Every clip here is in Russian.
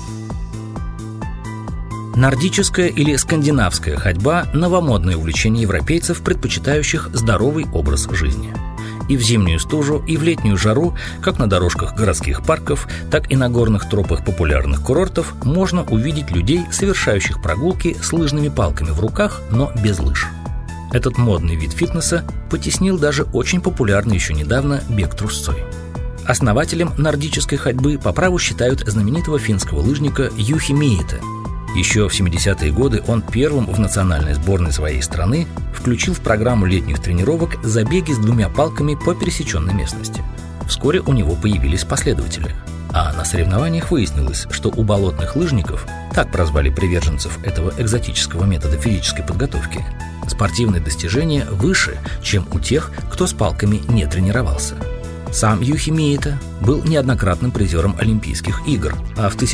Нордическая или скандинавская ходьба – новомодное увлечение европейцев, предпочитающих здоровый образ жизни. И в зимнюю стужу, и в летнюю жару, как на дорожках городских парков, так и на горных тропах популярных курортов можно увидеть людей, совершающих прогулки с лыжными палками в руках, но без лыж. Этот модный вид фитнеса потеснил даже очень популярный еще недавно бег трусцой. Основателем нордической ходьбы по праву считают знаменитого финского лыжника Юхи Миита. Еще в 70-е годы он первым в национальной сборной своей страны включил в программу летних тренировок забеги с 2 палками по пересеченной местности. Вскоре у него появились последователи. А на соревнованиях выяснилось, что у болотных лыжников, так прозвали приверженцев этого экзотического метода физической подготовки, спортивные достижения выше, чем у тех, кто с палками не тренировался. Сам Юхи Миита был неоднократным призером Олимпийских игр, а в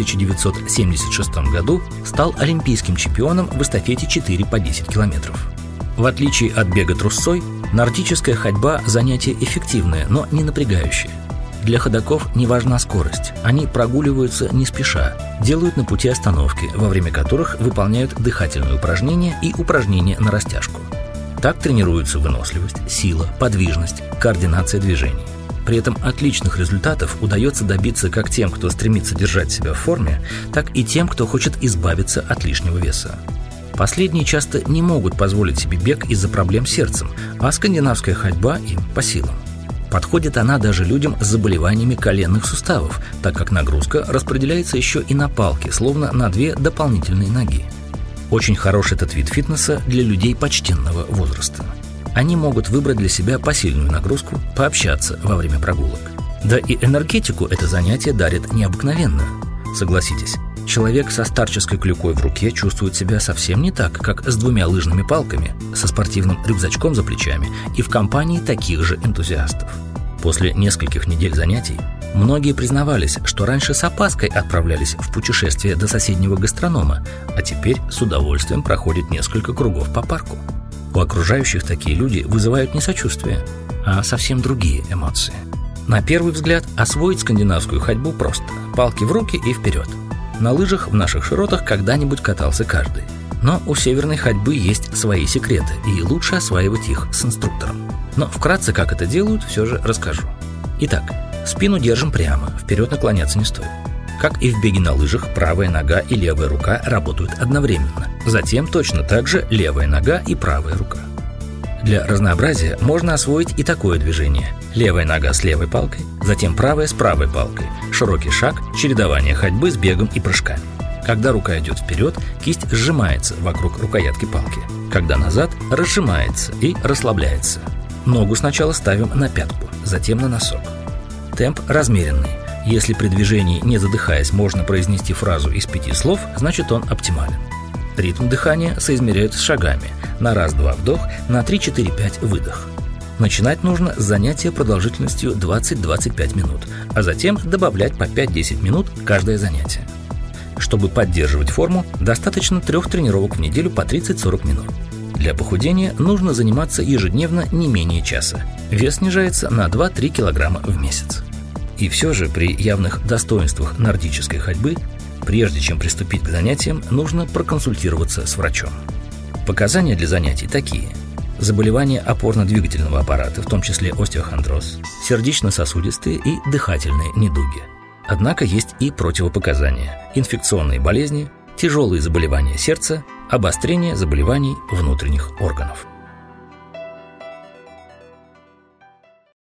1976 году стал олимпийским чемпионом в эстафете 4 по 10 километров. В отличие от бега трусцой, нордическая ходьба – занятие эффективное, но не напрягающее. Для ходоков не важна скорость, они прогуливаются не спеша, делают на пути остановки, во время которых выполняют дыхательные упражнения и упражнения на растяжку. Так тренируются выносливость, сила, подвижность, координация движений. При этом отличных результатов удается добиться как тем, кто стремится держать себя в форме, так и тем, кто хочет избавиться от лишнего веса. Последние часто не могут позволить себе бег из-за проблем с сердцем, а скандинавская ходьба им по силам. Подходит она даже людям с заболеваниями коленных суставов, так как нагрузка распределяется еще и на палки, словно на 2 дополнительные ноги. Очень хорош этот вид фитнеса для людей почтенного возраста. Они могут выбрать для себя посильную нагрузку, пообщаться во время прогулок. Да и энергетику это занятие дарит необыкновенно. Согласитесь, человек со старческой клюкой в руке чувствует себя совсем не так, как с 2 лыжными палками, со спортивным рюкзачком за плечами и в компании таких же энтузиастов. После нескольких недель занятий многие признавались, что раньше с опаской отправлялись в путешествие до соседнего гастронома, а теперь с удовольствием проходят несколько кругов по парку. У окружающих такие люди вызывают не сочувствие, а совсем другие эмоции. На первый взгляд освоить скандинавскую ходьбу просто. Палки в руки и вперед. На лыжах в наших широтах когда-нибудь катался каждый. Но у северной ходьбы есть свои секреты, и лучше осваивать их с инструктором. Но вкратце, как это делают, все же расскажу. Итак, спину держим прямо, вперед наклоняться не стоит. Как и в беге на лыжах, правая нога и левая рука работают одновременно. Затем точно так же левая нога и правая рука. Для разнообразия можно освоить и такое движение. Левая нога с левой палкой, затем правая с правой палкой. Широкий шаг, чередование ходьбы с бегом и прыжками. Когда рука идет вперед, кисть сжимается вокруг рукоятки палки. Когда назад, разжимается и расслабляется. Ногу сначала ставим на пятку, затем на носок. Темп размеренный. Если при движении, не задыхаясь, можно произнести фразу из 5 слов, значит он оптимален. Ритм дыхания соизмеряют с шагами. На раз-два вдох, на 3-4-5 выдох. Начинать нужно с занятия продолжительностью 20-25 минут, а затем добавлять по 5-10 минут каждое занятие. Чтобы поддерживать форму, достаточно 3 тренировок в неделю по 30-40 минут. Для похудения нужно заниматься ежедневно не менее часа. Вес снижается на 2-3 килограмма в месяц. И все же при явных достоинствах нордической ходьбы, прежде чем приступить к занятиям, нужно проконсультироваться с врачом. Показания для занятий такие: заболевания опорно-двигательного аппарата, в том числе остеохондроз, сердечно-сосудистые и дыхательные недуги. Однако есть и противопоказания: инфекционные болезни, тяжелые заболевания сердца, обострение заболеваний внутренних органов.